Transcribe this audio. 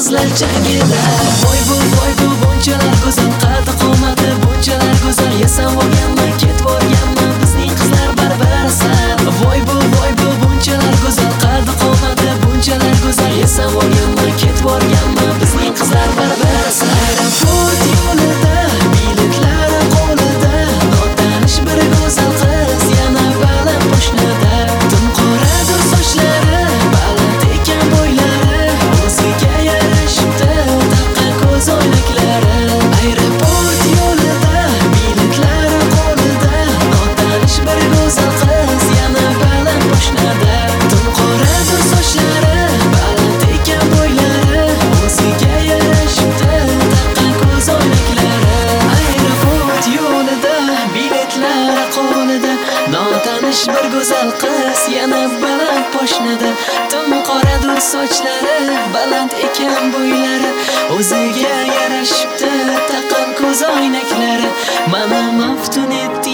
qizlar jangida. Voy bu bunchalar go'zal, qaddi qomati bunchalar go'zal. Yasam olganman, ketib borganman, bizning qizlar baribarasan. Voy bu bunchalar go'zal, qaddi qomati bunchalar go'zal. Yasam olganman, ketib borganman, bizning qizlar baribarasan. Aeroport yo'lida, biletlari qo'lida, notanish bir go'zal qiz yana baland poshnada. Tim qoradur sochlari, baland ekan bo'ylari, o'ziga yarashibdi taqqan ko'z o'ynaklari. Aeroport yo'lida, biletlari qo'lida, notanish bir go'zal qiz yana baland poshnada. Tim qoradur sochlari, baland ekan bo'ylari, o'ziga yarashibdi taqqan ko'z o'ynaklari. Aeroport yo'lida, biletlari qo'lida, notanish bir go'zal qiz yana baland poshnada. Tim qoradur sochlari, baland ekan bo'ylari, o'ziga yarashibdi taqqan ko'z o'ynaklari. Mana maftun etdi